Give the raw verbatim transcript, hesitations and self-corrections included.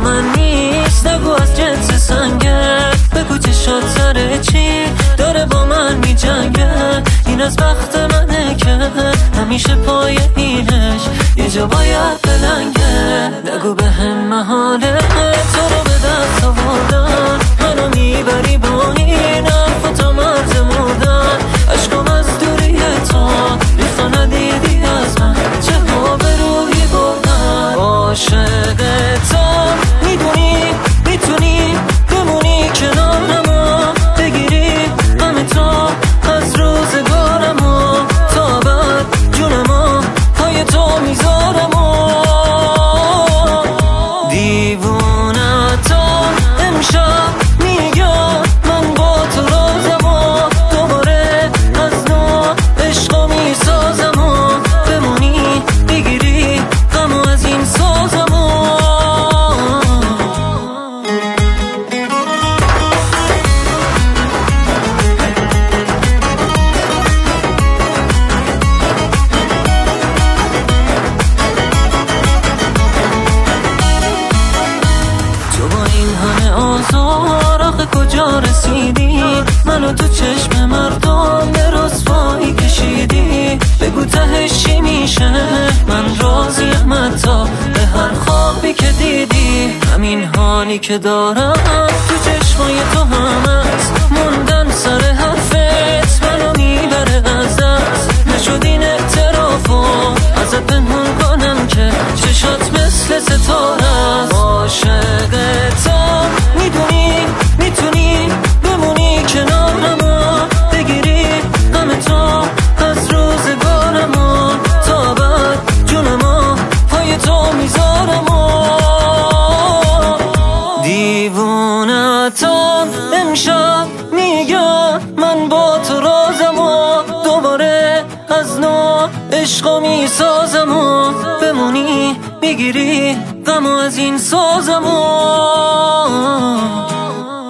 من نیست، نگو از جنس سنگه. بگو چشات سر چی داره با من می جنگه. این از بخت منه که همیشه پای اینش یه جا باید بلنگه. نگو به هم محاله تو رو به دست آوردن، منو میبری با این حرف تا مرز مردن. عشقم از دوری تو ریختا ندیدی از من، چه ها به روحی بردن. عاشق تو میدونی میتونی بمونی کنارم، بگیری غم تو از روزگارم، تا بعد جونم پای تو میذارم. دیوونه تو امشب میگم من با تو رازم، دوباره از نو عشقا میسازم، بمونی بگیری غم از این سازم. آزار آخه کجا رسیدی؟ منو تو چشم مردم به رسوایی کشیدی. بگو تهش چی میشه؟ من راضیم حتی به هر خوابی که دیدی. همین حالی که دارم تو چشمای تو هم هست، موندن سر حرفت منو میبره از دست. نشد این اعترافو ازت پنهون کنم که چشات مثل ستاره است. عاشق تو میدونی میتونی بمونی کنارم، بگیری غم تو از روزگارم، تا بعد جونم پای تو میذارم. دیوونه تو امشب میگم من با تو رازم، دوباره از نو عشقا میسازم، بمونی میگیری غم از این سازم.